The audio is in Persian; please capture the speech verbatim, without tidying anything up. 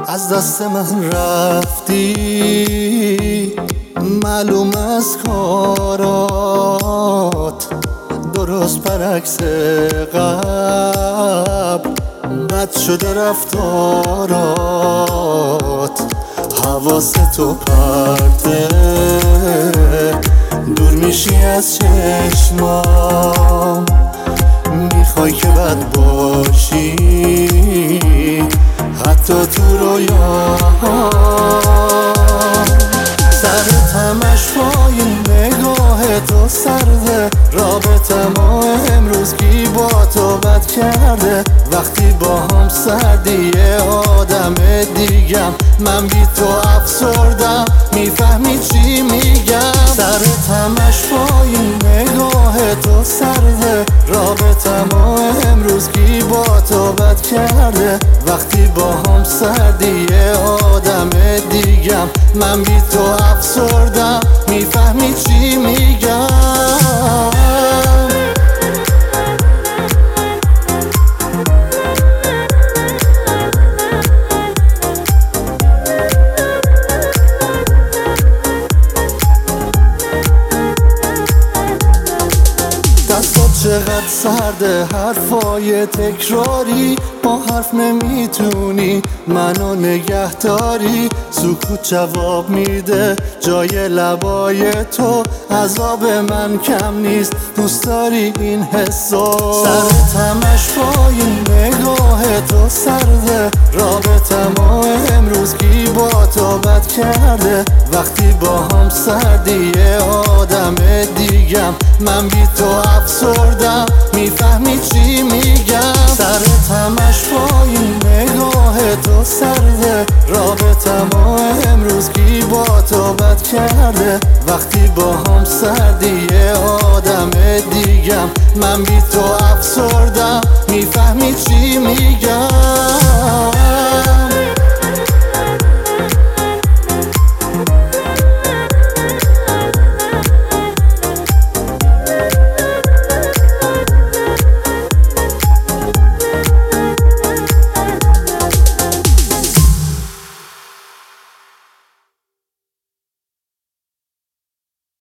از دست من رفتی، معلوم از کارات درست برعکس قبل بد شده رفتارات. حواستو پرته دور میشی از چشمام، میخوای که بد باشی حتی تو رویام. سرت همش پایین نگاه تو سرده، رابطه‌مو امروز کی با تو بد کرده؟ وقتی با هم سردی یه آدم دیگم، من بی تو افسردم میفهمی چی میگم. سرت همش پایین نگاه تو سرده، رابطه‌مو امروز کی با تو بد کرده؟ وقتی با هم سردی یه آدم دیگم، من بی تو افسردم میفهمی چی میگم. دستات چقدر سرده، حرفای تکراری، با حرف نمیتونی منو نگه داری. سکوت جواب میده جای لبای تو، عذاب من کم نیست دوست داری این حسو. سرت همش پایین نگاه تو سرده، رابطه‌مو امروز کی با تو بد کرده؟ وقتی با هم سردی یه آدم دیگم، من بی تو افسردم میفهمی چی میگم. سرت همش پایین نگاه تو سرده، رابطه‌مو امروز کی با تو بد کرده؟ وقتی با هم سردی یه آدم دیگم، من بی تو افسردم میفهمی چی میگم.